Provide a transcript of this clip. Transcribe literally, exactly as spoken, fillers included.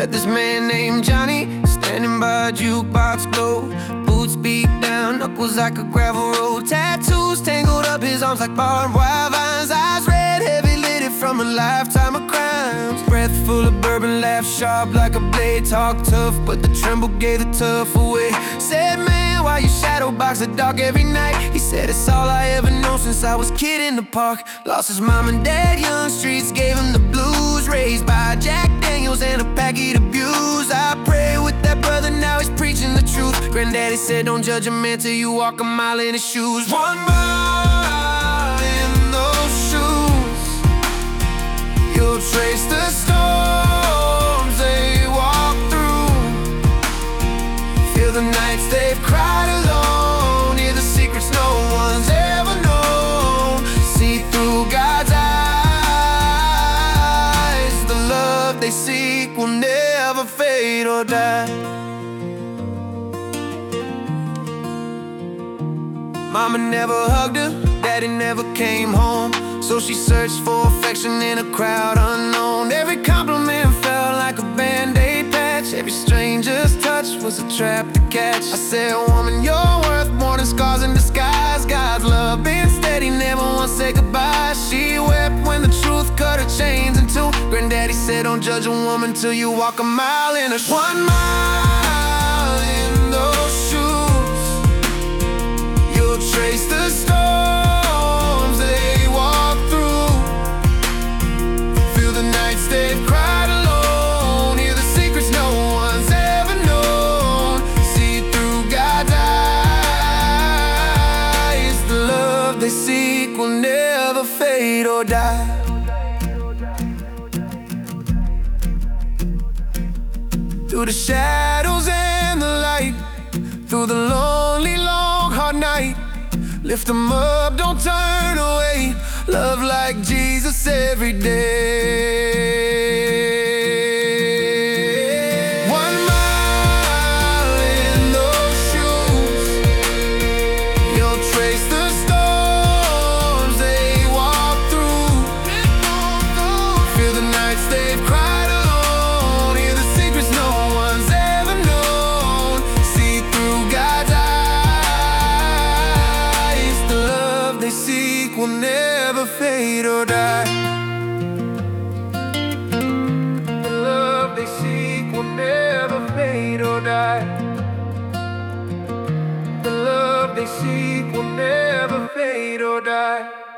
Met this man named Johnny, standing by a jukebox glow. Boots beat down, knuckles like a gravel road. Tattoos tangled up his arms like barbed wire vines. Eyes red, heavy lidded from a lifetime of crimes. Breath full of bourbon, laugh sharp like a blade. Talk tough, but the tremble gave the tough away. Said, man, why you shadow box the dark every night? He said, it's all I ever known since I was a kid in the park. Lost his mom and dad, young streets gave him the blues. Raised by Jack Daniels and a packet of booze. I pray with that brother, now he's preaching the truth. Granddaddy said, don't judge a man till you walk a mile in his shoes. One mile in those shoes, you'll trace the storms they walk through. Feel the nights they've cried alone. Hear the secrets no one's ever known. See through God's eyes. The love they seek will never fade or die. Mama never hugged her, daddy never came home, so she searched for affection in a crowd unknown. Every compliment felt like a band-aid patch. Every stranger's touch was a trap to catch. I said, woman, you're worth more than scars in disguise. God's love been steady, never once say goodbye. She wept when the truth cut her chains in two. Granddaddy said, don't judge a woman till you walk a mile in her shoes. One mile in those shoes, you'll trace the storms they walk through. Feel the nights they've cried alone. Hear the secrets no one's ever known. See through God's eyes. The love they seek will never fade or die. Through the shadows and the light, through the lonely, long, hard night, lift them up, don't turn away. Love like Jesus every day. One mile in those shoes, you'll trace the storms they walk through. Feel the nights they've cried alone. Hear the secrets no one's ever known. See through God's eyes. The love they seek will never fade or die. The love they seek will never fade or die. The love they seek will never fade or die.